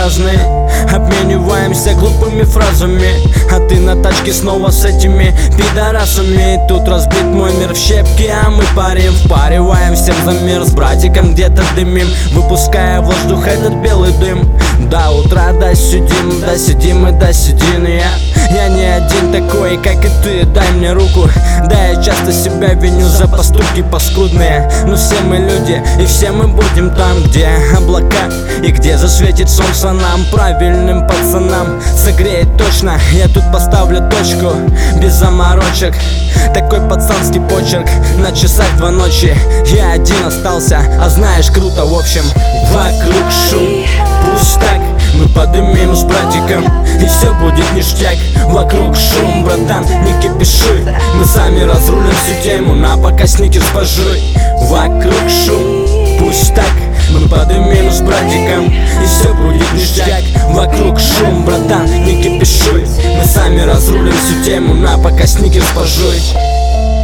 разные, обмениваемся глупыми фразами, а ты на тачке снова с этими пидорасами. Тут разбит мой мир в щепки, а мы парим, впариваем всем за мир. С братиком где-то дымим, выпуская в воздух этот белый дым. До утра досидим, досидим и досидим. Я не один такой, как и ты, дай мне руку. Да, я часто себя виню за поступки паскудные, но все мы люди, и все мы будем там, где облака и где засветит солнце нам. Правильным пацанам согреет точно. Я тут поставлю точку, без заморочек. Такой пацанский почерк, на часах 2 ночи. Я один остался, а знаешь, круто в общем. Вокруг шум, пусть так, мы подымем с братиком, и все будет ништяк. Вокруг шум, братан, не кипишуй, мы сами разрулим всю тему, на пока сникерс пожуй. Вокруг шум, пусть так, мы подымем с братиком, и все будет ништяк. Вокруг шум, братан, не кипишуй, мы сами разрулим всю тему, на пока сникерс пожуй.